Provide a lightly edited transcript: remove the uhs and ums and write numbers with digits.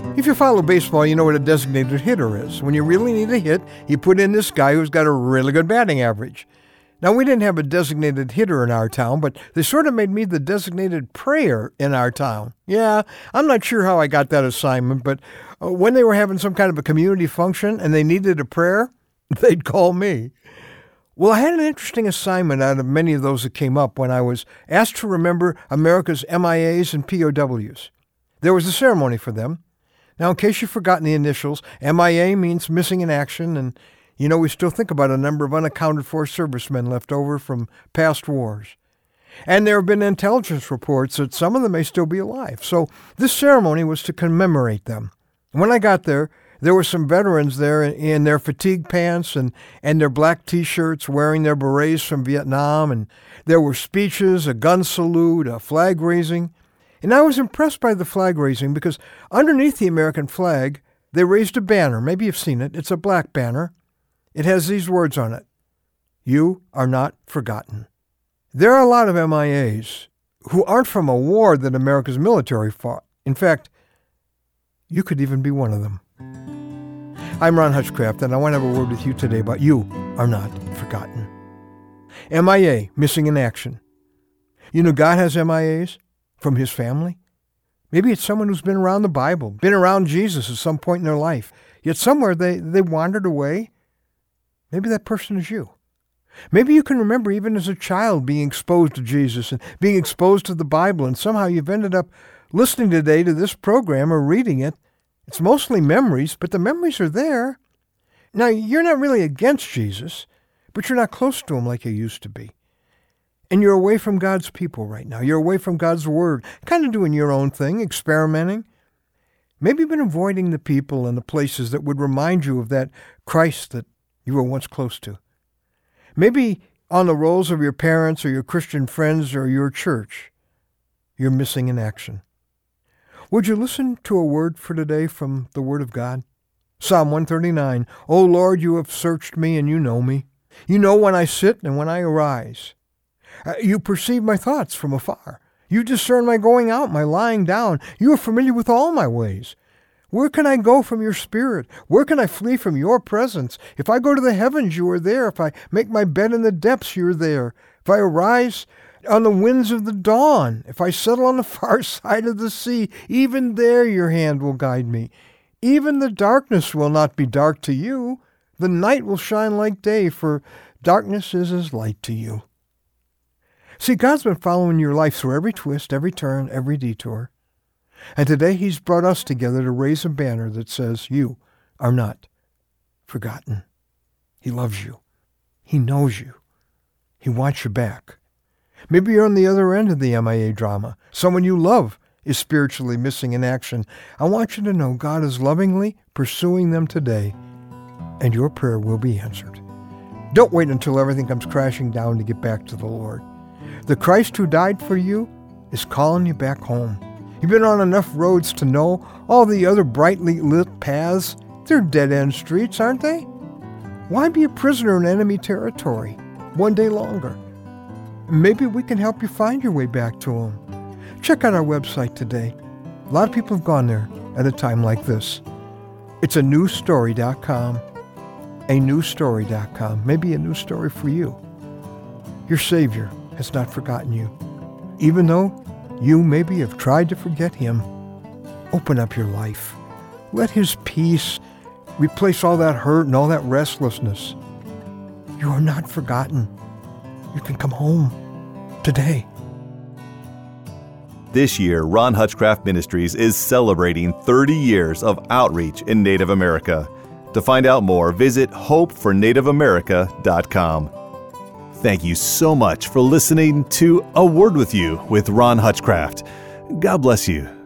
If you follow baseball, you know what a designated hitter is. When you really need a hit, you put in this guy who's got a really good batting average. Now, we didn't have a designated hitter in our town, but they sort of made me the designated prayer in our town. Yeah, I'm not sure how I got that assignment, but when they were having some kind of a community function and they needed a prayer, they'd call me. Well, I had an interesting assignment out of many of those that came up when I was asked to remember America's MIAs and POWs. There was a ceremony for them. Now, in case you've forgotten the initials, MIA means missing in action, and we still think about a number of unaccounted for servicemen left over from past wars. And there have been intelligence reports that some of them may still be alive. So this ceremony was to commemorate them. When I got there were some veterans there in their fatigue pants and their black T-shirts wearing their berets from Vietnam. And there were speeches, a gun salute, a flag raising. And I was impressed by the flag raising because underneath the American flag, they raised a banner. Maybe you've seen it. It's a black banner. It has these words on it: "You are not forgotten." There are a lot of MIAs who aren't from a war that America's military fought. In fact, you could even be one of them. I'm Ron Hutchcraft, and I want to have a word with you today about you are not forgotten. MIA, missing in action. God has MIAs from his family. Maybe it's someone who's been around the Bible, been around Jesus at some point in their life, yet somewhere they wandered away. Maybe that person is you. Maybe you can remember even as a child being exposed to Jesus and being exposed to the Bible, and somehow you've ended up listening today to this program or reading it. It's mostly memories, but the memories are there. Now, you're not really against Jesus, but you're not close to him like you used to be. And you're away from God's people right now. You're away from God's Word, kind of doing your own thing, experimenting. Maybe you've been avoiding the people and the places that would remind you of that Christ that you were once close to. Maybe on the rolls of your parents or your Christian friends or your church, you're missing in action. Would you listen to a word for today from the Word of God? Psalm 139, "O Lord, you have searched me and you know me. You know when I sit and when I arise. You perceive my thoughts from afar. You discern my going out, my lying down. You are familiar with all my ways. Where can I go from your spirit? Where can I flee from your presence? If I go to the heavens, you are there. If I make my bed in the depths, you are there. If I arise on the winds of the dawn, if I settle on the far side of the sea, even there your hand will guide me. Even the darkness will not be dark to you. The night will shine like day, for darkness is as light to you." See, God's been following your life through every twist, every turn, every detour. And today he's brought us together to raise a banner that says, you are not forgotten. He loves you. He knows you. He wants you back. Maybe you're on the other end of the MIA drama. Someone you love is spiritually missing in action. I want you to know God is lovingly pursuing them today, and your prayer will be answered. Don't wait until everything comes crashing down to get back to the Lord. The Christ who died for you is calling you back home. You've been on enough roads to know all the other brightly lit paths. They're dead-end streets, aren't they? Why be a prisoner in enemy territory one day longer? Maybe we can help you find your way back to him. Check out our website today. A lot of people have gone there at a time like this. It's anewstory.com. Anewstory.com. Maybe a new story for you. Your Savior has not forgotten you. Even though you maybe have tried to forget him, open up your life. Let his peace replace all that hurt and all that restlessness. You are not forgotten. You can come home today. This year, Ron Hutchcraft Ministries is celebrating 30 years of outreach in Native America. To find out more, visit hopefornativeamerica.com. Thank you so much for listening to A Word with You with Ron Hutchcraft. God bless you.